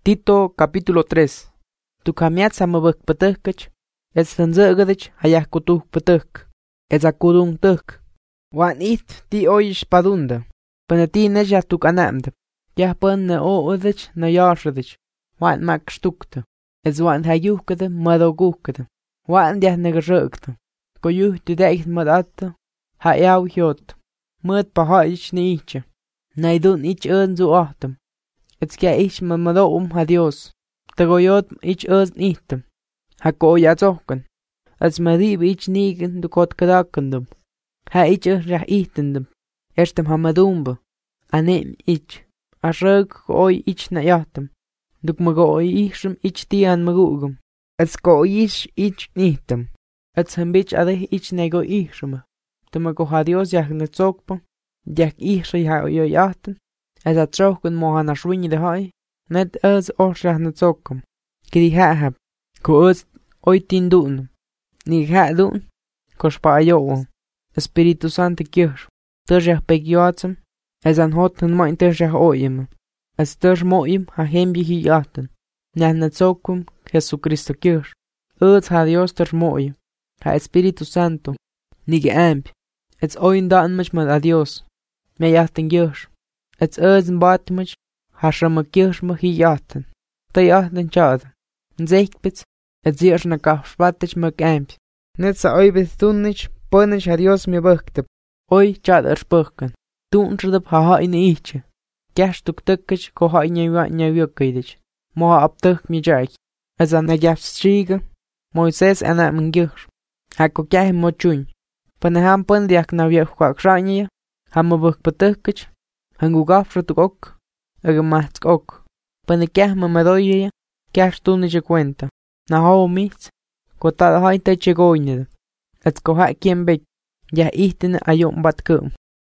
Tito capítulo 3. Tukamiat samabak patukach. Es tanzergadich hayah kutuh patuk. Es akudung tuk. Wan it ti oyish padunda. Panati neja tuk anamda. Yah pan na o udich na yarshadich. Wan mak stukta. Es wan hayuhkada madogukada. Wan diah nagarukta. Koyuh tudaich madata. Hayaw hyot. Mud pahayich ni icha. Naidun ich zu ahtam. Es kia ich mamadom ha Dios. Tagoyot ich nihtam. Hako yazohkan. Es madib ich nigen du kot kadakandum. Ha ich rah ihtendum. Erstem hamadumba. Anem ich. Asrug oi ich na yahtam. Duk magoi ichsum ich tian magugum. Es ko ich nihtam. Es hambich adeh ich nego ichsum. Tumago ha Dios yah na zokpa. Yah ichsum ha yo yahtam. Es hat zogen mohana schwinge de hai. Net es orsach na zokum. Kidi hab. Ko es oitin dun. Ni dun. Ko spa yo. Espíritu Santo kirch. Terjach pegyoatsam. Es an hoten moin terjach oyim. Es terj moim ha hembi hi yaten. Nah na zokum Jesucristo kirch. Es ha Dios terj moim. Ha Espíritu Santo. Ni geamp. Es oin daan machmal a Dios. Me yaten kirch. Es en batmach. Hashama kirchma hi yaten. Ta yaten chad. Nzeikpits. Es zirsch na kafspatich mak amp. Net sa oi betunich. Ponich ha Dios me buchtep. Oi chad erspurken. Tuncherdep ha in iche. Gastuk tukkich ko ha in yukaidich. Moha abtuk mi jaik. Es an a gafstriga. Moises anam ngirch. Ha ko kah mo chun. Panaham pon diak na wiek kwak shanya. Ha mo buk patukich. Hangu gafrutuk ok. Agamask ok. Panakah mamadoye. Kash tunich cuenta. Na ho mitz. Ko tal ha inte chegoined. Et ko ha kien bek. Ya ihten ayon batkum.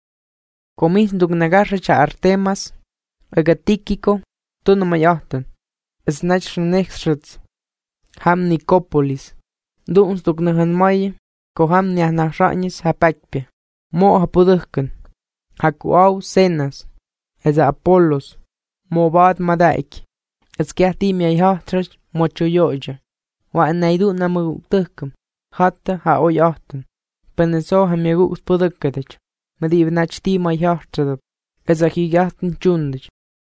Komis duk nagarra cha Artemas. Agatikiko. Tuno mayahten. Es nach nextschutz. Ham Nicopolis. Duns duk nahan maye. Ko ham niah nachranyes ha pakpe. Mo ha pudukken. Ha kuau Cenas. Es Apollos. Mo bad madaik. Es kiahti mi ayahtrach mo chuyoja. Wa naidu namu tukkum. Hatta ha oyahten. Penenso ha mi gus pudukkedich. Madi vnach ti ma ayahtrach. Es a higaten chundich.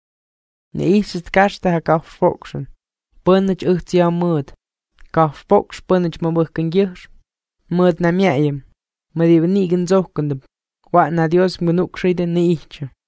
Ne ist kasta ha kafspokschen. Punnich uchtia mud. Kafspoksch punnich ma bukken girsch. Mud na miayem. Madi vnigen zokkendem. Wa na Dios genug schreden ne ichche.